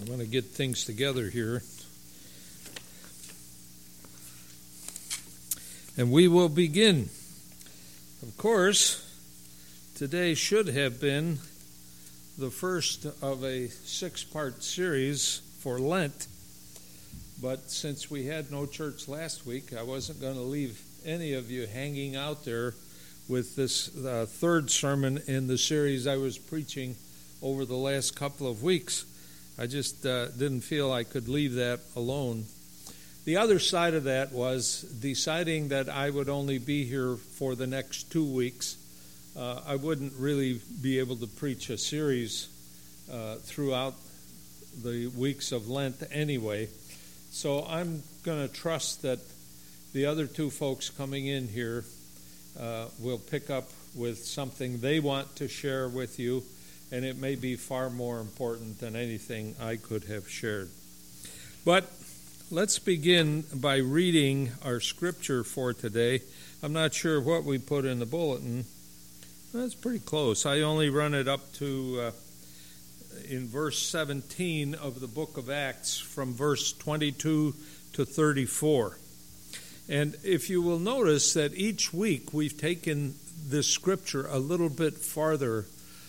going to get things together here. And we will begin. Of course, today should have been the first of a 6-part series for Lent. But since we had no church last week, I wasn't going to leave any of you hanging out there with this third sermon in the series I was preaching over the last couple of weeks. I just didn't feel I could leave that alone. The other side of that was deciding that I would only be here for the next 2 weeks. I wouldn't really be able to preach a series throughout the weeks of Lent anyway. So I'm going to trust that the other 2 folks coming in here will pick up with something they want to share with you, and it may be far more important than anything I could have shared. But let's begin by reading our scripture for today. I'm not sure what we put in the bulletin. That's pretty close. I only run it up to in verse 17 of the book of Acts, from verse 22 to 34. And if you will notice that each week we've taken this scripture a little bit farther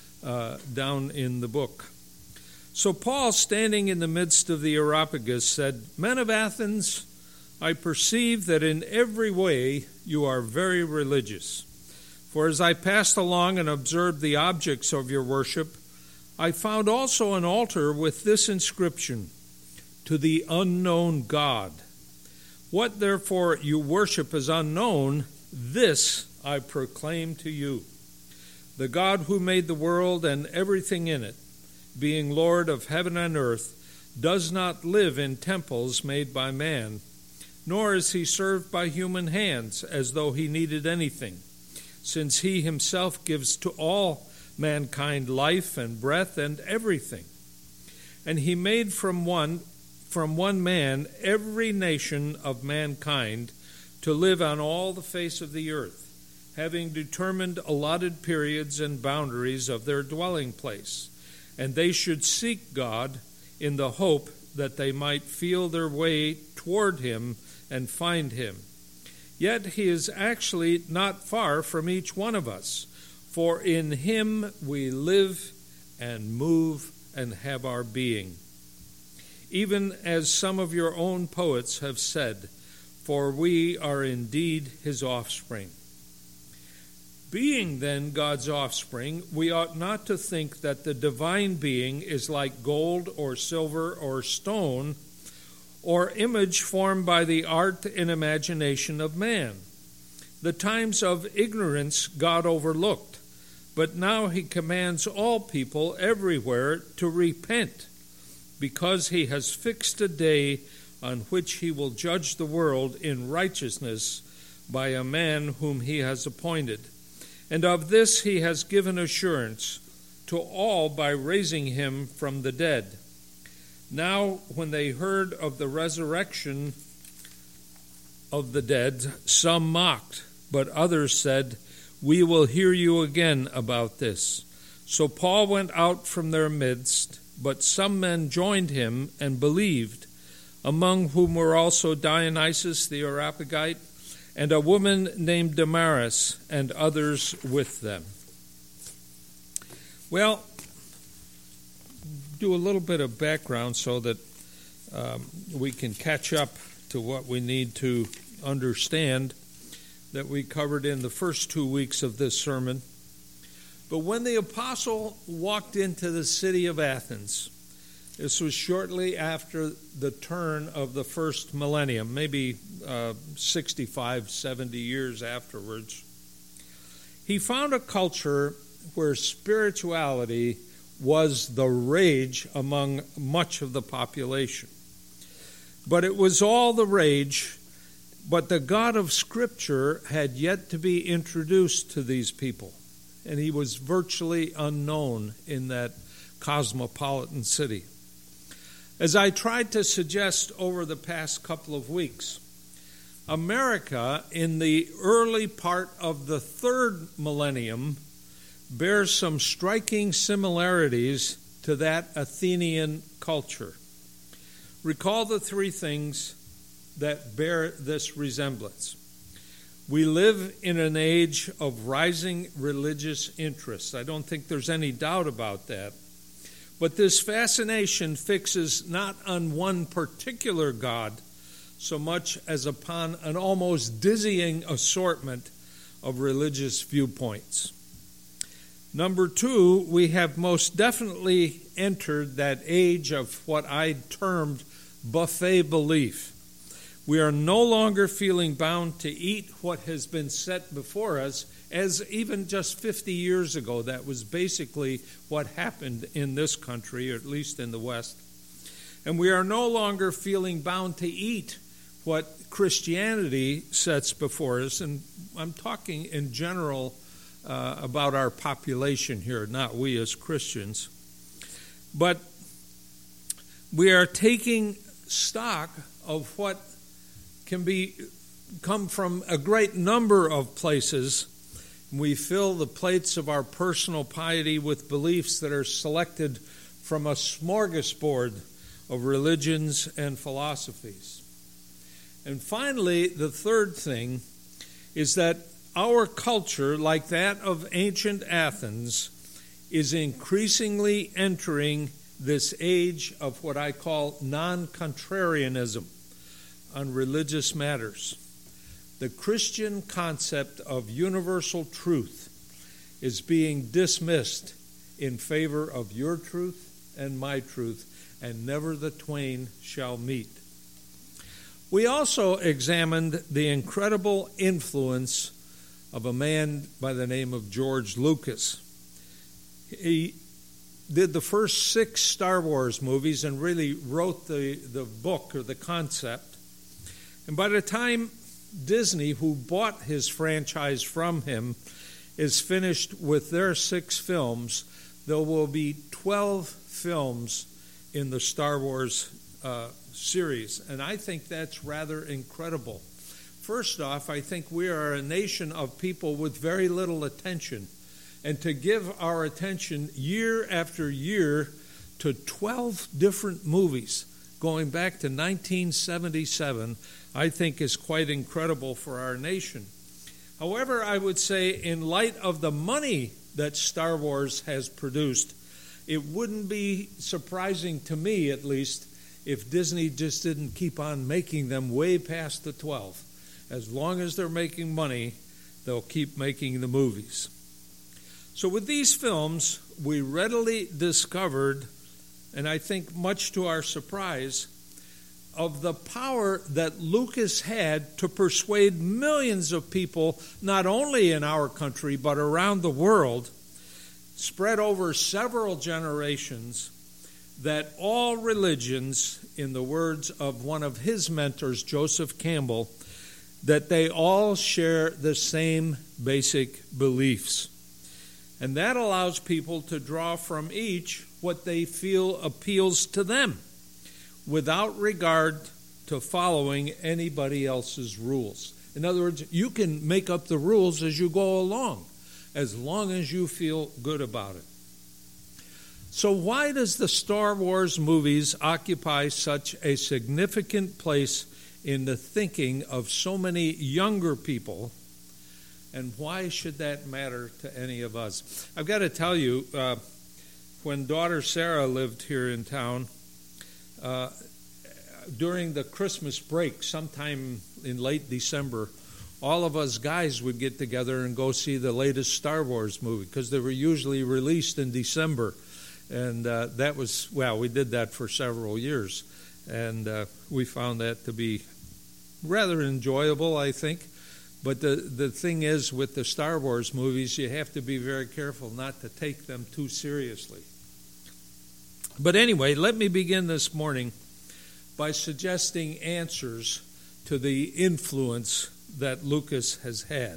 down in the book. So Paul, standing in the midst of the Areopagus, said, "Men of Athens, I perceive that in every way you are very religious. For as I passed along and observed the objects of your worship, I found also an altar with this inscription, 'To the unknown God.' What therefore you worship as unknown, this I proclaim to you. The God who made the world and everything in it, being Lord of heaven and earth, does not live in temples made by man, nor is he served by human hands as though he needed anything, since he himself gives to all mankind life and breath and everything. And he made from one man every nation of mankind to live on all the face of the earth, having determined allotted periods and boundaries of their dwelling place. And they should seek God in the hope that they might feel their way toward him and find him. Yet he is actually not far from each one of us, for in him we live and move and have our being. Even as some of your own poets have said, for we are indeed his offspring. Being then God's offspring, we ought not to think that the divine being is like gold or silver or stone, or image formed by the art and imagination of man. The times of ignorance God overlooked, but now he commands all people everywhere to repent, because he has fixed a day on which he will judge the world in righteousness by a man whom he has appointed. And of this he has given assurance to all by raising him from the dead. Now, when they heard of the resurrection of the dead, some mocked, but others said, "We will hear you again about this." So Paul went out from their midst, but some men joined him and believed, among whom were also Dionysius the Areopagite, and a woman named Damaris, and others with them. Well, do a little bit of background so that we can catch up to what we need to understand that we covered in the first 2 weeks of this sermon. But when the apostle walked into the city of Athens, this was shortly after the turn of the first millennium, maybe 65, 70 years afterwards. He found a culture where spirituality was the rage among much of the population. But it was all the rage, but the God of Scripture had yet to be introduced to these people, and he was virtually unknown in that cosmopolitan city. As I tried to suggest over the past couple of weeks, America in the early part of the third millennium bears some striking similarities to that Athenian culture. Recall the three things that bear this resemblance. We live in an age of rising religious interests. I don't think there's any doubt about that. But this fascination fixes not on one particular God so much as upon an almost dizzying assortment of religious viewpoints. Number two, we have most definitely entered that age of what I termed buffet belief. We are no longer feeling bound to eat what has been set before us, as even just 50 years ago, that was basically what happened in this country, or at least in the West. And we are no longer feeling bound to eat what Christianity sets before us, and I'm talking in general about our population here, not we as Christians. But we are taking stock of what can come from a great number of places. We fill the plates of our personal piety with beliefs that are selected from a smorgasbord of religions and philosophies. And finally, the third thing is that our culture, like that of ancient Athens, is increasingly entering this age of what I call non-contrarianism on religious matters. The Christian concept of universal truth is being dismissed in favor of your truth and my truth, and never the twain shall meet. We also examined the incredible influence of a man by the name of George Lucas. He did the first 6 Star Wars movies and really wrote the book or the concept. And by the time Disney, who bought his franchise from him, is finished with their 6 films, there will be 12 films in the Star Wars series. And I think that's rather incredible. First off, I think we are a nation of people with very little attention. And to give our attention year after year to 12 different movies going back to 1977, I think is quite incredible for our nation. However, I would say in light of the money that Star Wars has produced, it wouldn't be surprising to me, at least, if Disney just didn't keep on making them way past the 12. As long as they're making money, they'll keep making the movies. So with these films, we readily discovered, and I think much to our surprise, of the power that Lucas had to persuade millions of people, not only in our country, but around the world, spread over several generations, that all religions, in the words of one of his mentors, Joseph Campbell, that they all share the same basic beliefs. And that allows people to draw from each what they feel appeals to them, without regard to following anybody else's rules. In other words, you can make up the rules as you go along, as long as you feel good about it. So why does the Star Wars movies occupy such a significant place in the thinking of so many younger people, and why should that matter to any of us? I've got to tell you, when daughter Sarah lived here in town, during the Christmas break, sometime in late December, all of us guys would get together and go see the latest Star Wars movie, because they were usually released in December. And that was, well, we did that for several years. And we found that to be rather enjoyable, I think. But the thing is, with the Star Wars movies, you have to be very careful not to take them too seriously. But anyway, let me begin this morning by suggesting answers to the influence that Lucas has had.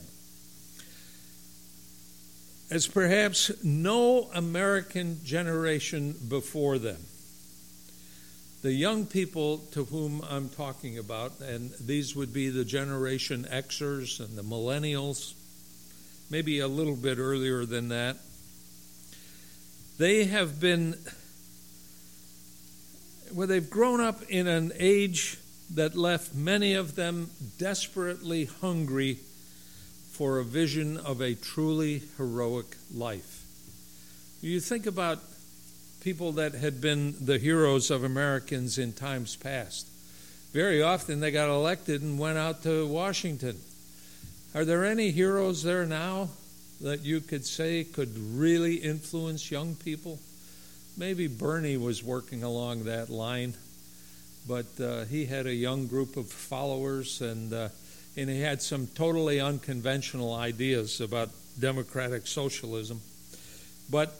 As perhaps no American generation before them, the young people to whom I'm talking about, and these would be the Generation Xers and the Millennials, maybe a little bit earlier than that, they have been Well, they've grown up in an age that left many of them desperately hungry for a vision of a truly heroic life. You think about people that had been the heroes of Americans in times past. Very often they got elected and went out to Washington. Are there any heroes there now that you could say could really influence young people? Maybe Bernie was working along that line, but he had a young group of followers, and he had some totally unconventional ideas about democratic socialism. But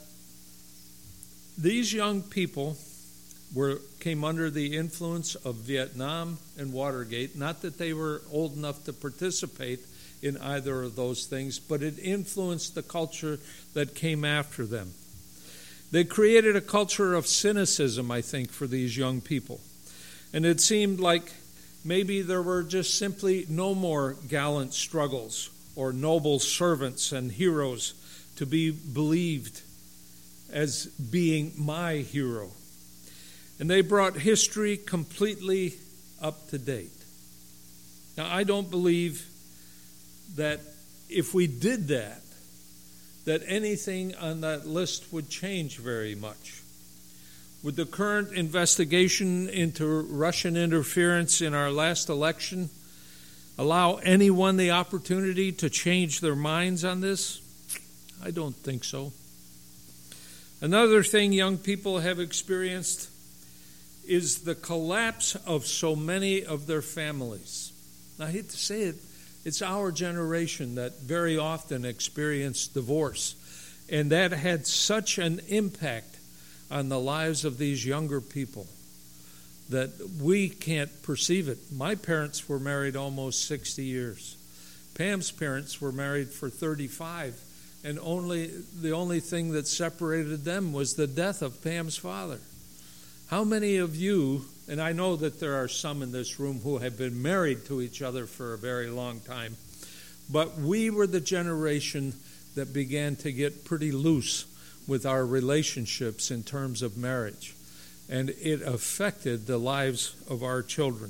these young people came under the influence of Vietnam and Watergate. Not that they were old enough to participate in either of those things, but it influenced the culture that came after them. They created a culture of cynicism, I think, for these young people. And it seemed like maybe there were just simply no more gallant struggles or noble servants and heroes to be believed as being my hero. And they brought history completely up to date. Now, I don't believe that if we did that anything on that list would change very much. Would the current investigation into Russian interference in our last election allow anyone the opportunity to change their minds on this? I don't think so. Another thing young people have experienced is the collapse of so many of their families. Now, I hate to say it, it's our generation that very often experienced divorce, and that had such an impact on the lives of these younger people that we can't perceive it. My parents were married almost 60 years. Pam's parents were married for 35, and the only thing that separated them was the death of Pam's father. How many of you, and I know that there are some in this room who have been married to each other for a very long time, but we were the generation that began to get pretty loose with our relationships in terms of marriage, and it affected the lives of our children.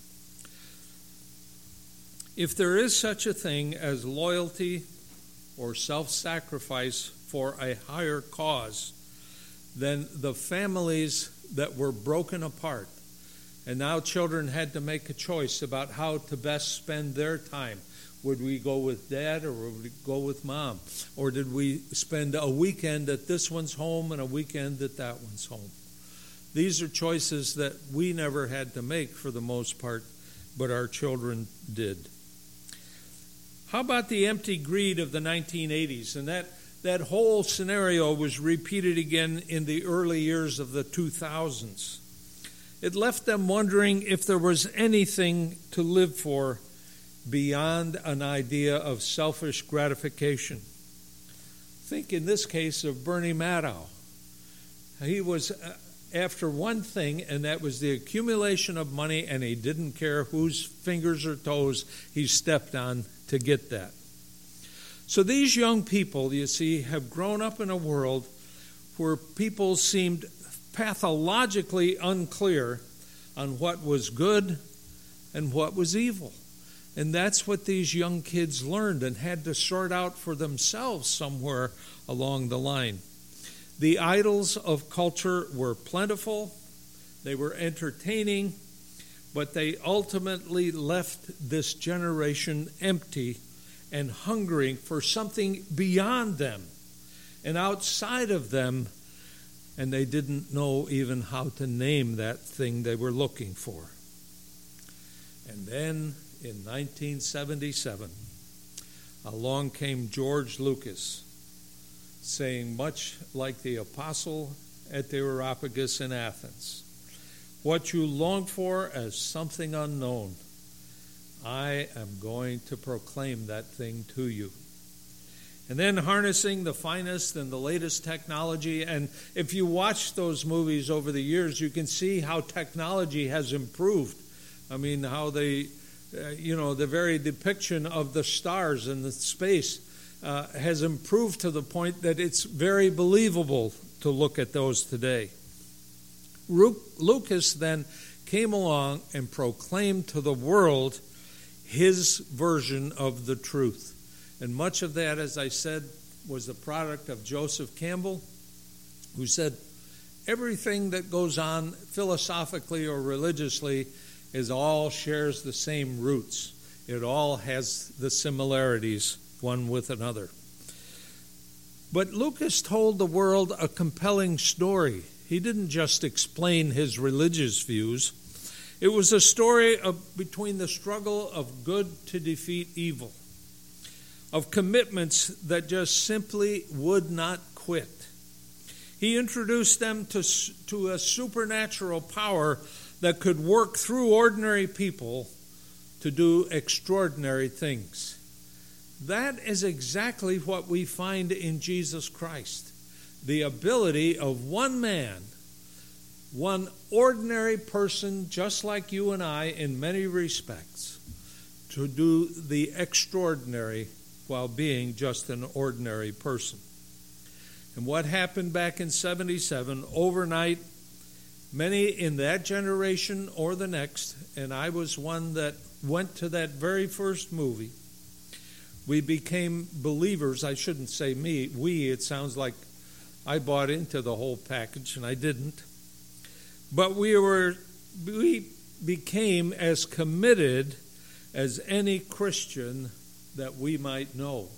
If there is such a thing as loyalty or self-sacrifice for a higher cause, then the families that were broken apart, and now children had to make a choice about how to best spend their time. Would we go with dad or would we go with mom? Or did we spend a weekend at this one's home and a weekend at that one's home? These are choices that we never had to make for the most part, but our children did. How about the empty greed of the 1980s? And that whole scenario was repeated again in the early years of the 2000s. It left them wondering if there was anything to live for beyond an idea of selfish gratification. Think in this case of Bernie Madoff. He was after one thing, and that was the accumulation of money, and he didn't care whose fingers or toes he stepped on to get that. So these young people, you see, have grown up in a world where people seemed pathologically unclear on what was good and what was evil. And that's what these young kids learned and had to sort out for themselves somewhere along the line. The idols of culture were plentiful, they were entertaining, but they ultimately left this generation empty and hungering for something beyond them and outside of them, and they didn't know even how to name that thing they were looking for. And then in 1977, along came George Lucas, saying much like the apostle at the Areopagus in Athens, "What you long for as something unknown, I am going to proclaim that thing to you." And then harnessing the finest and the latest technology, and if you watch those movies over the years, you can see how technology has improved. I mean, how they, the very depiction of the stars and the space has improved to the point that it's very believable to look at those today. Lucas then came along and proclaimed to the world his version of the truth. And much of that, as I said, was the product of Joseph Campbell, who said everything that goes on philosophically or religiously all shares the same roots. It all has the similarities one with another. But Lucas told the world a compelling story. He didn't just explain his religious views. It was a story between the struggle of good to defeat evil, of commitments that just simply would not quit. He introduced them to a supernatural power that could work through ordinary people to do extraordinary things. That is exactly what we find in Jesus Christ. The ability of one man, one ordinary person just like you and I in many respects, to do the extraordinary while being just an ordinary person. And what happened back in 77, overnight, many in that generation or the next, and I was one that went to that very first movie, we became believers. I shouldn't say me, we. It sounds like I bought into the whole package, and I didn't. But we became as committed as any Christian that we might know.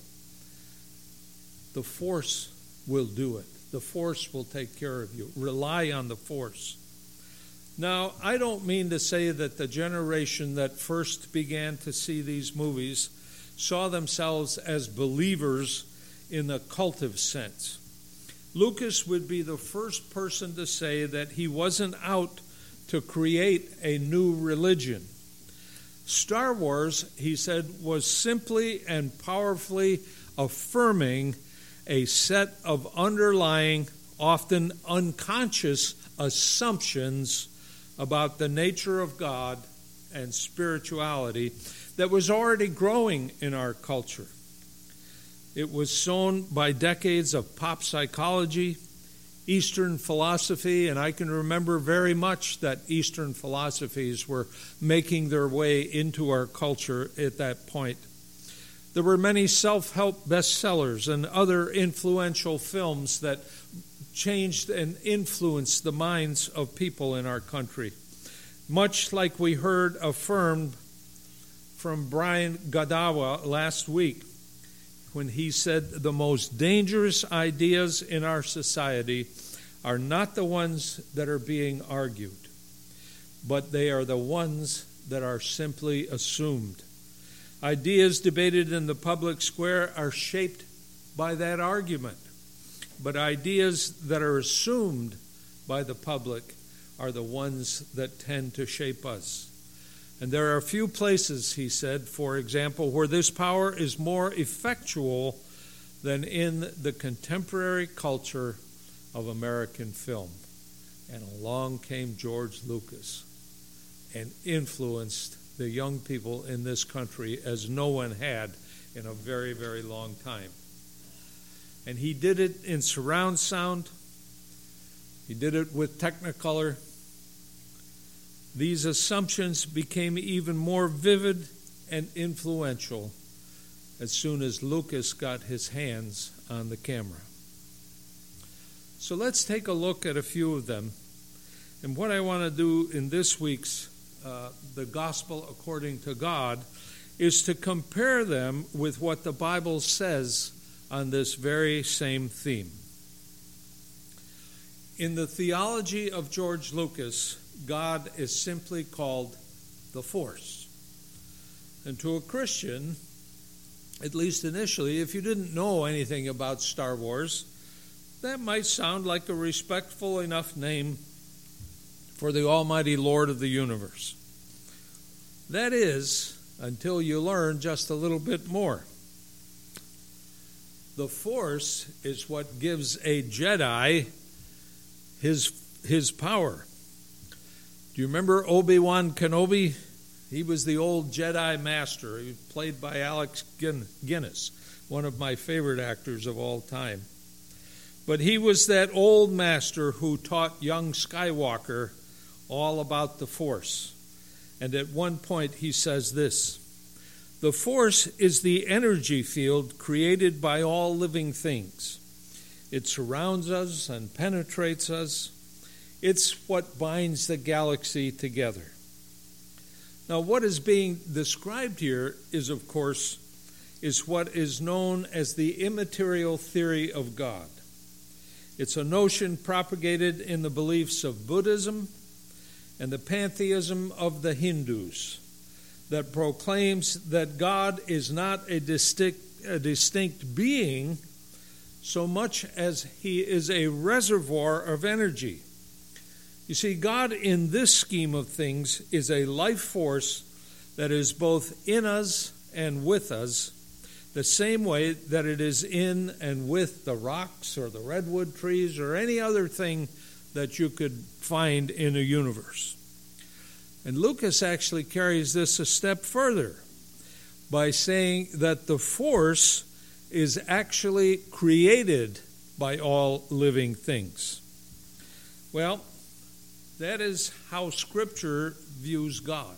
The force will do it. The force will take care of you. Rely on the force. Now, I don't mean to say that the generation that first began to see these movies saw themselves as believers in the cultive sense. Lucas would be the first person to say that he wasn't out to create a new religion. Star Wars, he said, was simply and powerfully affirming a set of underlying, often unconscious assumptions about the nature of God and spirituality that was already growing in our culture. It was sown by decades of pop psychology, Eastern philosophy, and I can remember very much that Eastern philosophies were making their way into our culture at that point. There were many self-help bestsellers and other influential films that changed and influenced the minds of people in our country. Much like we heard affirmed from Brian Godawa last week when he said the most dangerous ideas in our society are not the ones that are being argued, but they are the ones that are simply assumed. Ideas debated in the public square are shaped by that argument, but ideas that are assumed by the public are the ones that tend to shape us. And there are a few places, he said, for example, where this power is more effectual than in the contemporary culture of American film. And along came George Lucas and influenced the young people in this country as no one had in a very, very long time. And he did it in surround sound. He did it with Technicolor. These assumptions became even more vivid and influential as soon as Lucas got his hands on the camera. So let's take a look at a few of them. And what I want to do in this week's The Gospel According to God is to compare them with what the Bible says on this very same theme. In the theology of George Lucas, God is simply called the Force. And to a Christian, at least initially, if you didn't know anything about Star Wars, that might sound like a respectful enough name for the Almighty Lord of the universe. That is, until you learn just a little bit more. The Force is what gives a Jedi his power. Do you remember Obi-Wan Kenobi? He was the old Jedi Master. He was played by Alec Guinness, one of my favorite actors of all time. But he was that old master who taught young Skywalker all about the Force. And at one point he says this: "The Force is the energy field created by all living things. It surrounds us and penetrates us. It's what binds the galaxy together." Now, what is being described here is, of course, what is known as the immaterial theory of God. It's a notion propagated in the beliefs of Buddhism and the pantheism of the Hindus that proclaims that God is not a distinct being so much as he is a reservoir of energy. You see, God in this scheme of things is a life force that is both in us and with us, the same way that it is in and with the rocks or the redwood trees or any other thing that you could find in a universe. And Lucas actually carries this a step further by saying that the Force is actually created by all living things. Well, that is how Scripture views God.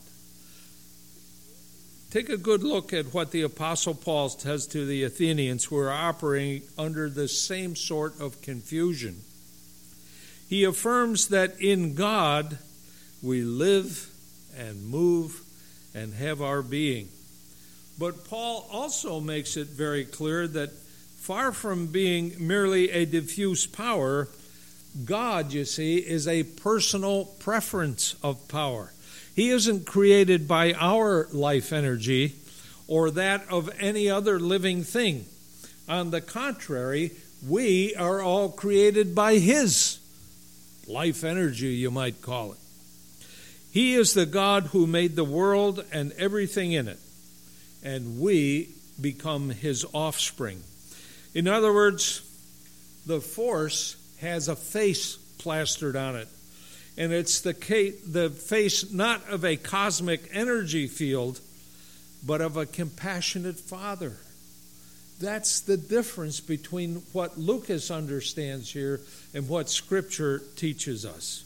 Take a good look at what the Apostle Paul says to the Athenians who are operating under the same sort of confusion. He affirms that in God we live and move and have our being. But Paul also makes it very clear that far from being merely a diffuse power, God, you see, is a personal preference of power. He isn't created by our life energy or that of any other living thing. On the contrary, we are all created by His life energy, you might call it. He is the God who made the world and everything in it, and we become His offspring. In other words, the Force has a face plastered on it. And it's the face not of a cosmic energy field, but of a compassionate Father. That's the difference between what Lucas understands here and what Scripture teaches us.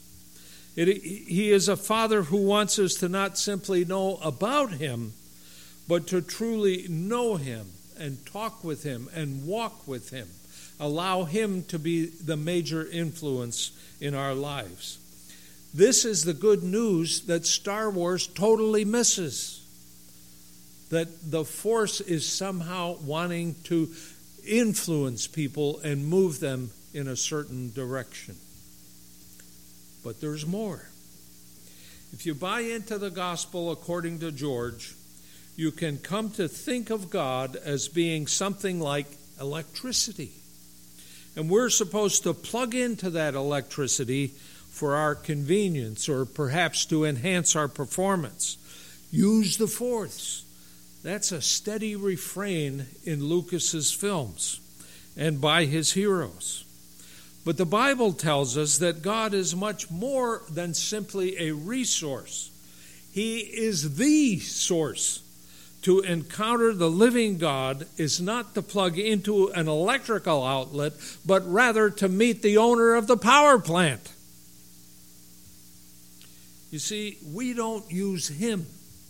He is a Father who wants us to not simply know about Him, but to truly know Him and talk with Him and walk with Him. Allow Him to be the major influence in our lives. This is the good news that Star Wars totally misses. That the Force is somehow wanting to influence people and move them in a certain direction. But there's more. If you buy into the gospel according to George, you can come to think of God as being something like electricity. And we're supposed to plug into that electricity for our convenience or perhaps to enhance our performance. Use the Force. That's a steady refrain in Lucas's films and by his heroes. But the Bible tells us that God is much more than simply a resource. He is the source. To encounter the living God is not to plug into an electrical outlet, but rather to meet the owner of the power plant. You see, we don't use Him.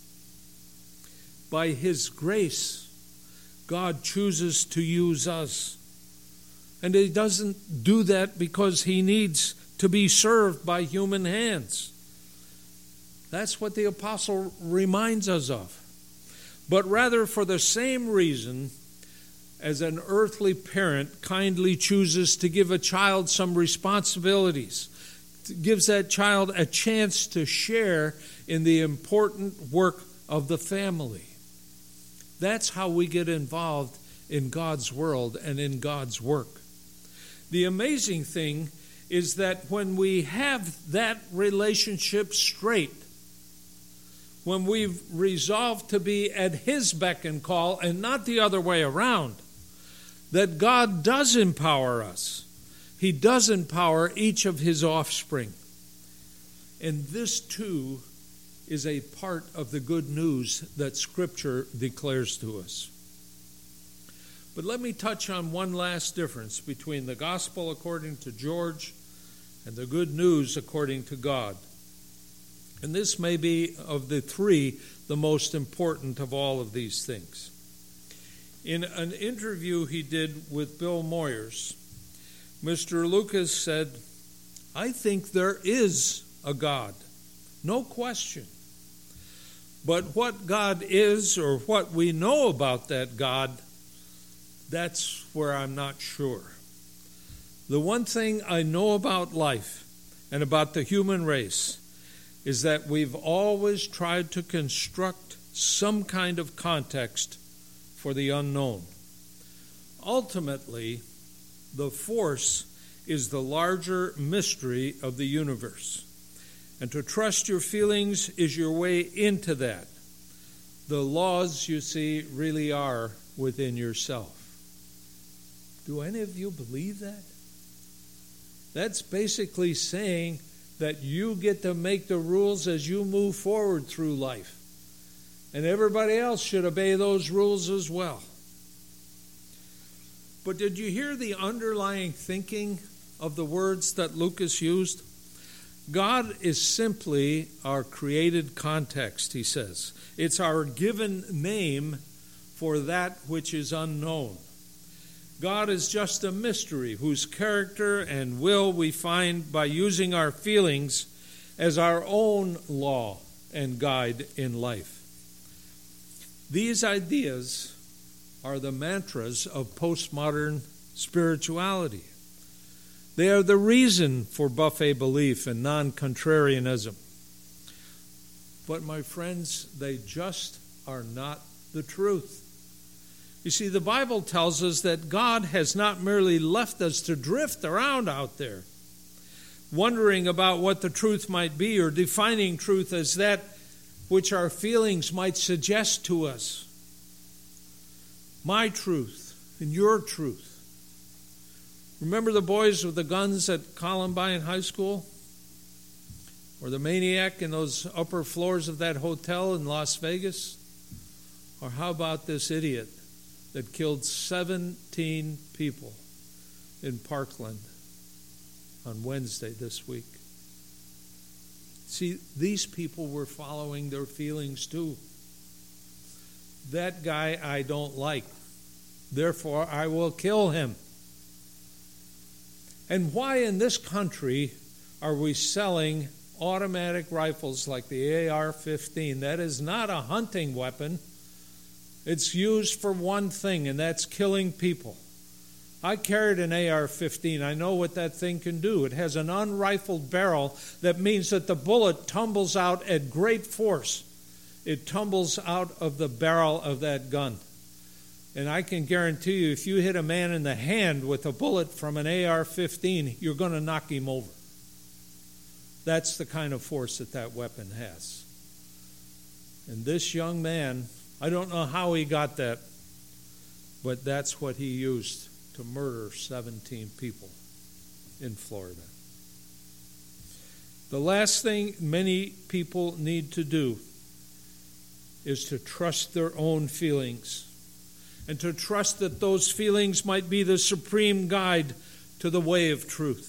By His grace, God chooses to use us. And He doesn't do that because He needs to be served by human hands. That's what the apostle reminds us of. But rather for the same reason as an earthly parent kindly chooses to give a child some responsibilities, gives that child a chance to share in the important work of the family. That's how we get involved in God's world and in God's work. The amazing thing is that when we have that relationship straight, when we've resolved to be at His beck and call and not the other way around, that God does empower us. He does empower each of His offspring. And this too is a part of the good news that Scripture declares to us. But let me touch on one last difference between the gospel according to George and the good news according to God. And this may be, of the three, the most important of all of these things. In an interview he did with Bill Moyers, Mr. Lucas said, "I think there is a God, no question. But what God is, or what we know about that God, that's where I'm not sure. The one thing I know about life and about the human race is that we've always tried to construct some kind of context for the unknown. Ultimately, the force is the larger mystery of the universe. And to trust your feelings is your way into that. The laws, you see, really are within yourself." Do any of you believe that? That's basically saying that you get to make the rules as you move forward through life. And everybody else should obey those rules as well. But did you hear the underlying thinking of the words that Lucas used? God is simply our created context, he says. It's our given name for that which is unknown. God is just a mystery whose character and will we find by using our feelings as our own law and guide in life. These ideas are the mantras of postmodern spirituality. They are the reason for buffet belief and non-contrarianism. But my friends, they just are not the truth. You see, the Bible tells us that God has not merely left us to drift around out there, wondering about what the truth might be or defining truth as that which our feelings might suggest to us. My truth and your truth. Remember the boys with the guns at Columbine High School? Or the maniac in those upper floors of that hotel in Las Vegas? Or how about this idiot that killed 17 people in Parkland on Wednesday this week? See, these people were following their feelings too. That guy I don't like, therefore I will kill him. And why in this country are we selling automatic rifles like the AR-15? That is not a hunting weapon. It's used for one thing, and that's killing people. I carried an AR-15. I know what that thing can do. It has an unrifled barrel that means that the bullet tumbles out at great force. It tumbles out of the barrel of that gun. And I can guarantee you, if you hit a man in the hand with a bullet from an AR-15, you're going to knock him over. That's the kind of force that that weapon has. And this young man, I don't know how he got that, but that's what he used to murder 17 people in Florida. The last thing many people need to do is to trust their own feelings, and to trust that those feelings might be the supreme guide to the way of truth.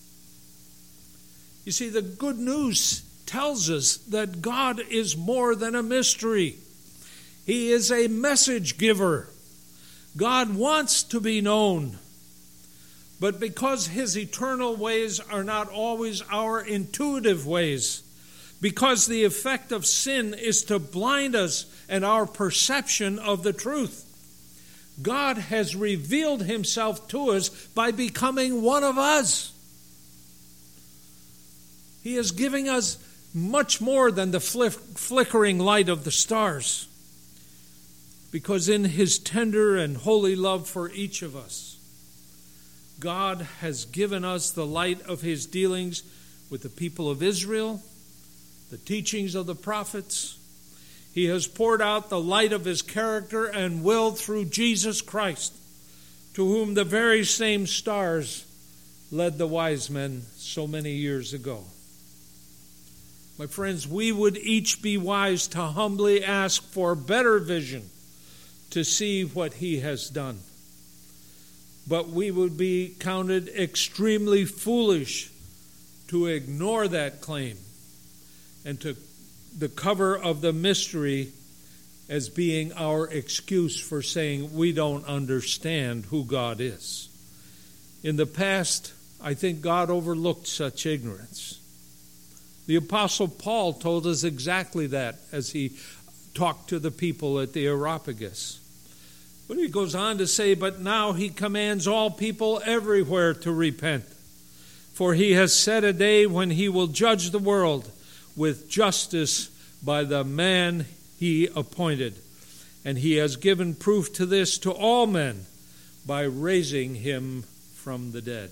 You see, the good news tells us that God is more than a mystery. He is a message giver. God wants to be known. But because his eternal ways are not always our intuitive ways, because the effect of sin is to blind us and our perception of the truth, God has revealed himself to us by becoming one of us. He is giving us much more than the flickering light of the stars, because in his tender and holy love for each of us, God has given us the light of his dealings with the people of Israel, the teachings of the prophets. He has poured out the light of his character and will through Jesus Christ, to whom the very same stars led the wise men so many years ago. My friends, we would each be wise to humbly ask for better vision to see what he has done. but we would be counted extremely foolish to ignore that claim and to the cover of the mystery as being our excuse for saying we don't understand who God is. In the past, I think God overlooked such ignorance. The Apostle Paul told us exactly that as he talked to the people at the Areopagus. But he goes on to say, but now he commands all people everywhere to repent. For he has set a day when he will judge the world with justice by the man he appointed. And he has given proof to this to all men by raising him from the dead.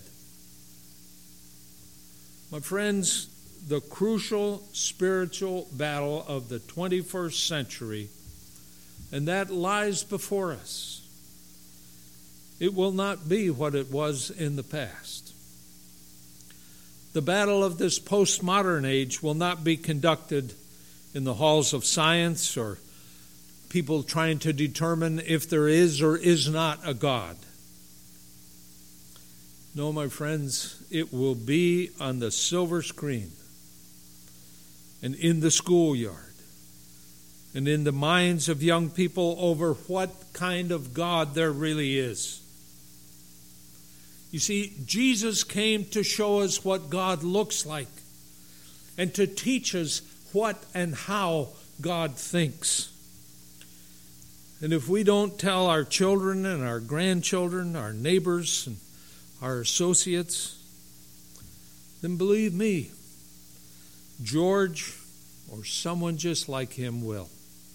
My friends, the crucial spiritual battle of the 21st century, and that lies before us. It will not be what it was in the past. The battle of this postmodern age will not be conducted in the halls of science or people trying to determine if there is or is not a God. No, my friends, it will be on the silver screen and in the schoolyard and in the minds of young people over what kind of God there really is. You see, Jesus came to show us what God looks like and to teach us what and how God thinks. And if we don't tell our children and our grandchildren, our neighbors and our associates, then believe me, George or someone just like him will.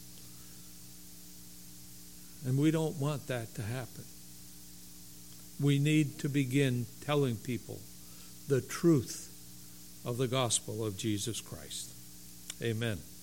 And we don't want that to happen. We need to begin telling people the truth of the gospel of Jesus Christ. Amen.